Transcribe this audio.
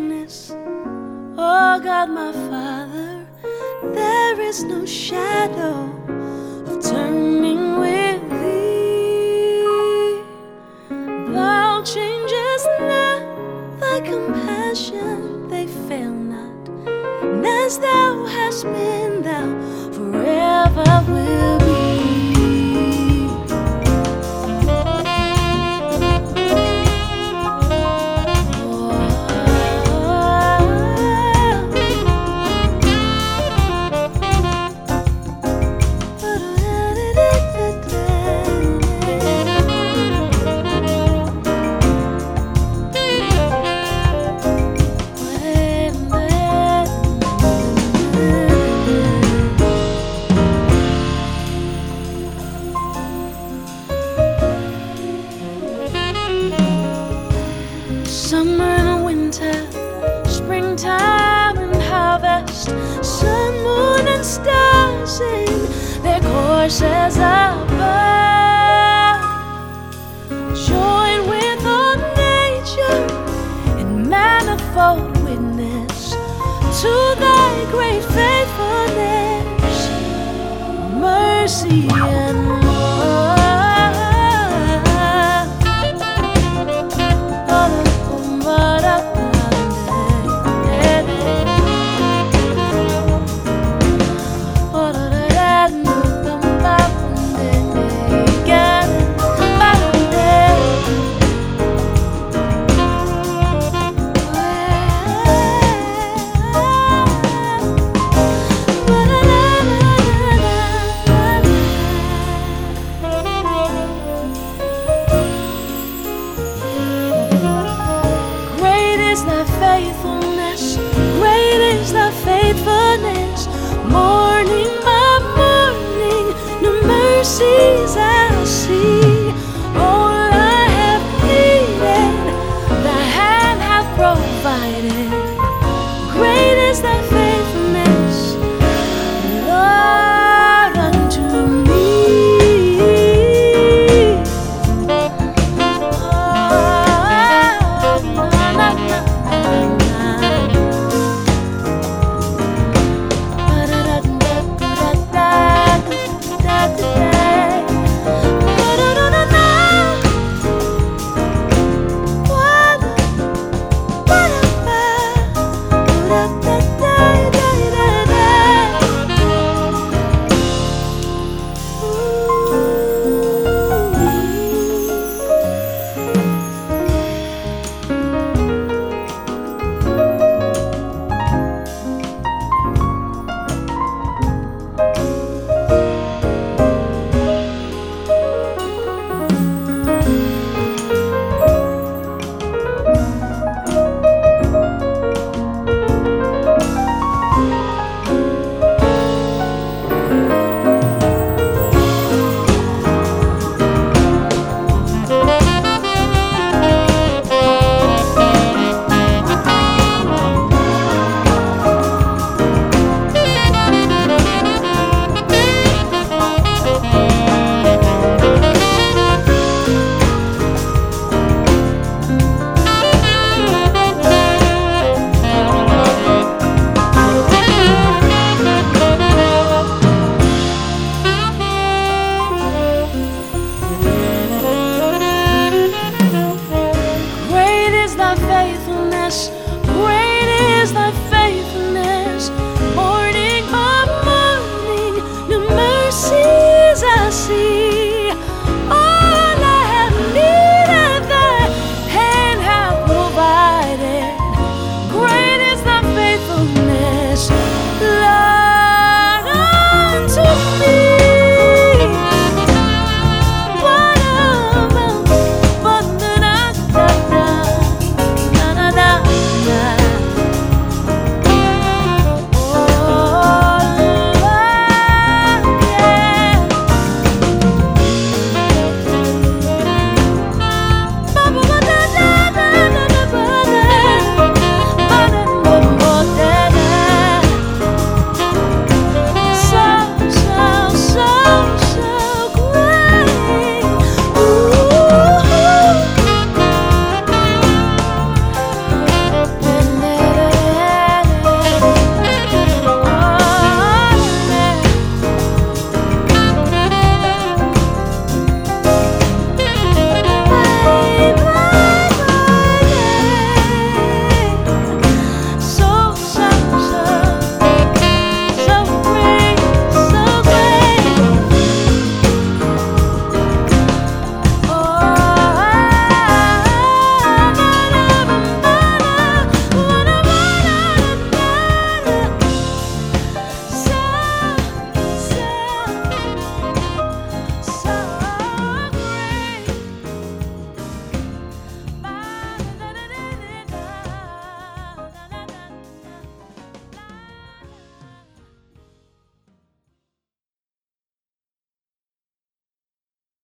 weakness. Oh God, my Father, there is no shadow of turning with Thee. Thou changest not, Thy compassion, they fail not. And as Thou hast been, Thou forever will be. Summer and winter, springtime and harvest, sun, moon, and stars in their courses above. Join with all nature in manifold witness to Thy great faithfulness, mercy and love. Faithfulness, great is Thy faithfulness. Morning by morning, new mercies I see. All I have needed, Thy hand hath provided. Great is Thy faithfulness.